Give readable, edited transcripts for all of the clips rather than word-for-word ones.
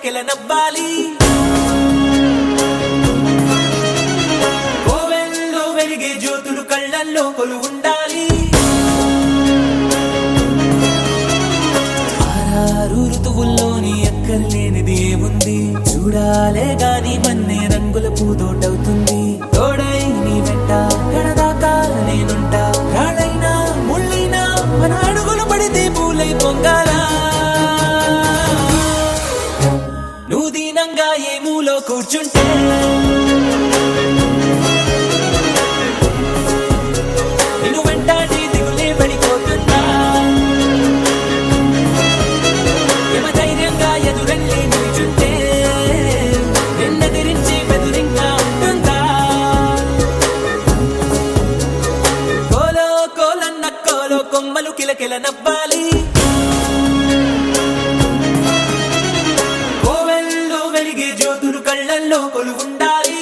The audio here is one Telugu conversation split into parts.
కిలకిల నవ్వాలి కోవెల్లో వెలిగే జ్యోతులు కళ్ళల్లో కొలువుండాలి ఆరారు ఋతువుల్లోని ఎక్కర్లేనిది ఏముంది చూడాలే గాని మన్నే రంగుల పూదోటవుతుంది తోడై నీ వెంట గడదాకా నేనుంటా రాడైనా ముళ్ళైనా మన అడుగులు పడితే పూలై పొంగాలా నువ్వు దీనంగా ఏ మూలో కూర్చుంటే నిన్ను వెంటాడి దిగులే పడిపోతుందా యమ ధైర్యంగా ఎదురెళ్ళి నిల్చుంటే నిన్నెదిరించి బెదురింకా ఉంటుందా కోలో కోలన్న కోలో కొమ్మలు కిలకిల నవ్వాలి కోవెల్లో వెలిగే జ్యోతులు కళ్ళల్లో కొలువుండాలి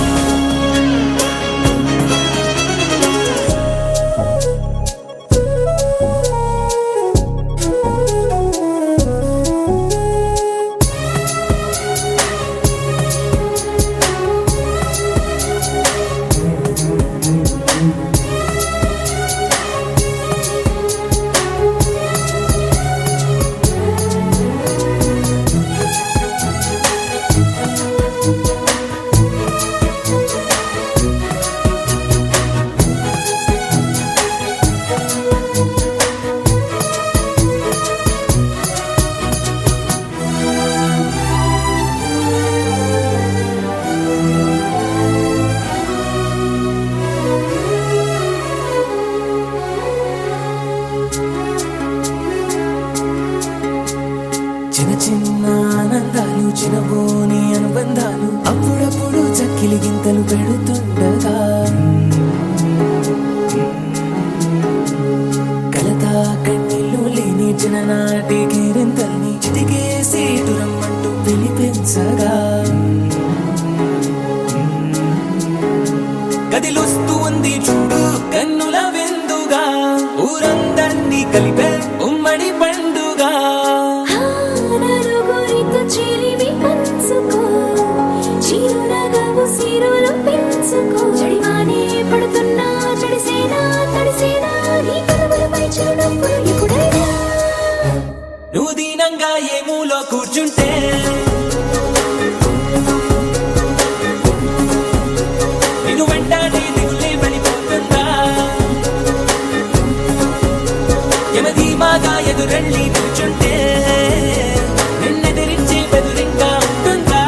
చిన్న చిన్న ఆనందాలు చిన్నబోని అనుబంధాలు అప్పుడప్పుడు చక్కిలి గింతలు పెడుతుండగా కలతా కన్నీళ్ళు లేని చిన్ననాటి కేరింతల్ని చిటికేసి దురమ్మంటూ పిలిపించగా గదిలొస్తూ ఉంది చూడు కన్నుల విందుగా ఊరందర్నీ కలిపే ఉమ్మడి పండుగా నువ్వు దీనంగా ఏ మూలో కూర్చుంటే నిన్ను వెంటాడి దిగులే పడిపోతుందా యమధీమాగా ఎదురెళ్ళి నిల్చుంటే నిన్నెదిరించి బెదురింకా ఉంటుందా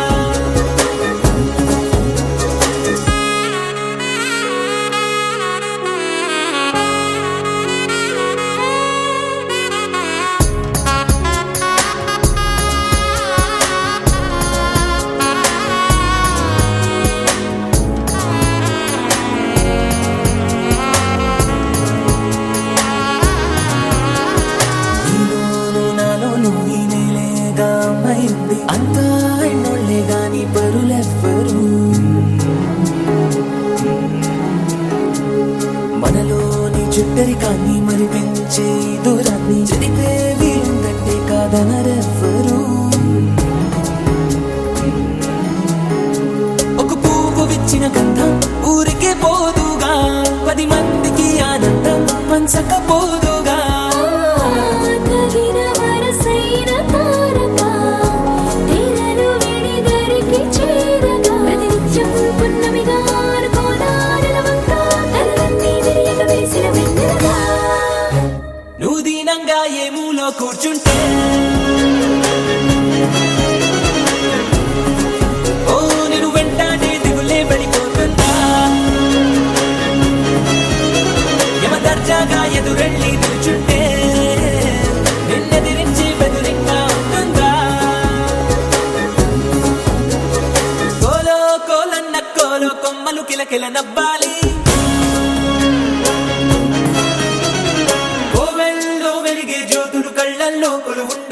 అంతా ఎన్నోళ్లే గాని పరులెవ్వరు మనలోని చుట్టరికాన్ని మరి పెంచే దూరాన్ని చెడిపే వీలుందంటే కాదనరెవ్వరు ఒక పువ్వు విచ్చిన గంధం ఊరికే పోదుగా 10 మందికి ఆనందం పంచకపోదుగా నువ్వు దీనంగా ఏ మూలో కూర్చుంటే ఓ నేను వెంటాడే దిగులే పడిపోతుందా యమ దర్జాగా ఎదురెళ్ళి నిల్చుంటే నిన్నెదిరించి బెదురింకా ఉంటుందా కోలో కోలన్న కోలో కొమ్మలు కిలకిల నవ్వాలి కోవెల్లో వెలిగే జ్యోతులు కళ్ళల్లో కొలువుండాలి